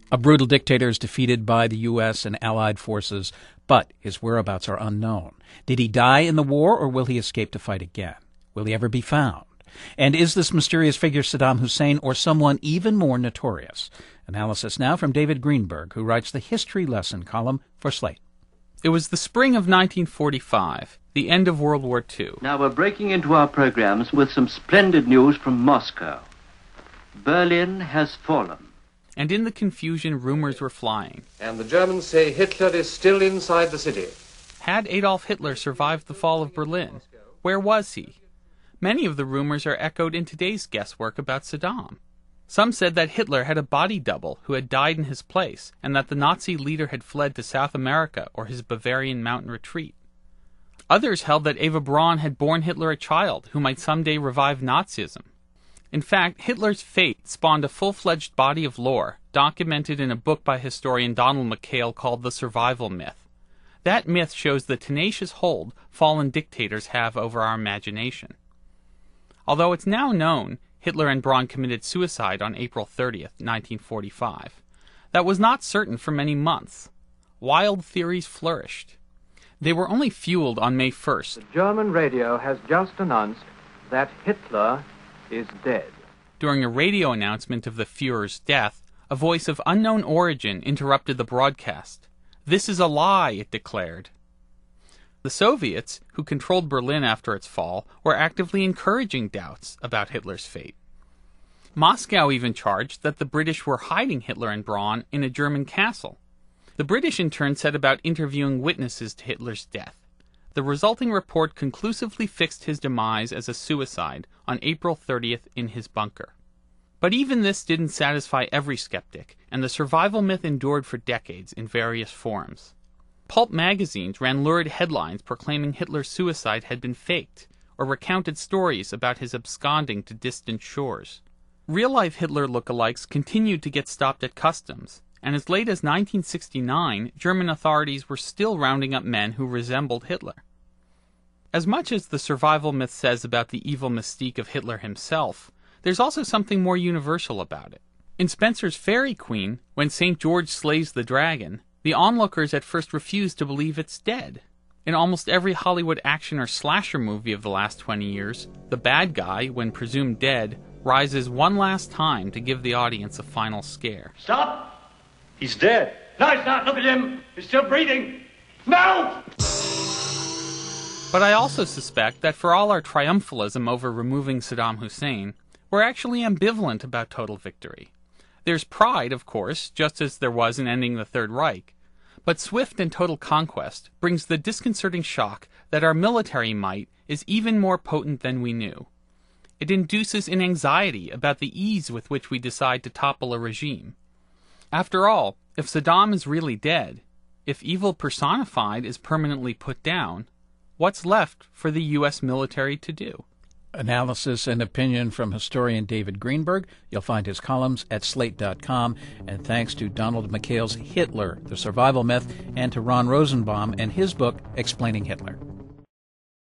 A brutal dictator is defeated by the U.S. and Allied forces, but his whereabouts are unknown. Did he die in the war, or will he escape to fight again? Will he ever be found? And is this mysterious figure Saddam Hussein or someone even more notorious? Analysis now from David Greenberg, who writes the History Lesson column for Slate. It was the spring of 1945, the end of World War II. Now we're breaking into our programs with some splendid news from Moscow. Berlin has fallen. And in the confusion, rumors were flying. And the Germans say Hitler is still inside the city. Had Adolf Hitler survived the fall of Berlin? Where was he? Many of the rumors are echoed in today's guesswork about Saddam. Some said that Hitler had a body double who had died in his place, and that the Nazi leader had fled to South America or his Bavarian mountain retreat. Others held that Eva Braun had borne Hitler a child who might someday revive Nazism. In fact, Hitler's fate spawned a full-fledged body of lore, documented in a book by historian Donald McKayle called The Survival Myth. That myth shows the tenacious hold fallen dictators have over our imagination. Although it's now known Hitler and Braun committed suicide on April 30th, 1945, that was not certain for many months. Wild theories flourished. They were only fueled on May 1st. The German radio has just announced that Hitler is dead. During a radio announcement of the Führer's death, a voice of unknown origin interrupted the broadcast. "This is a lie," it declared. The Soviets, who controlled Berlin after its fall, were actively encouraging doubts about Hitler's fate. Moscow even charged that the British were hiding Hitler and Braun in a German castle. The British in turn set about interviewing witnesses to Hitler's death. The resulting report conclusively fixed his demise as a suicide on April 30th in his bunker. But even this didn't satisfy every skeptic, and the survival myth endured for decades in various forms. Pulp magazines ran lurid headlines proclaiming Hitler's suicide had been faked, or recounted stories about his absconding to distant shores. Real-life Hitler lookalikes continued to get stopped at customs, and as late as 1969, German authorities were still rounding up men who resembled Hitler. As much as the survival myth says about the evil mystique of Hitler himself, there's also something more universal about it. In Spencer's Fairy Queen, when St. George slays the dragon, the onlookers at first refuse to believe it's dead. In almost every Hollywood action or slasher movie of the last 20 years, the bad guy, when presumed dead, rises one last time to give the audience a final scare. Stop! He's dead. No, he's not. Look at him. He's still breathing. No! But I also suspect that for all our triumphalism over removing Saddam Hussein, we're actually ambivalent about total victory. There's pride, of course, just as there was in ending the Third Reich, but swift and total conquest brings the disconcerting shock that our military might is even more potent than we knew. It induces an anxiety about the ease with which we decide to topple a regime. After all, if Saddam is really dead, if evil personified is permanently put down, what's left for the U.S. military to do? Analysis and opinion from historian David Greenberg. You'll find his columns at Slate.com. And thanks to Donald McKayle's Hitler, The Survival Myth, and to Ron Rosenbaum and his book, Explaining Hitler.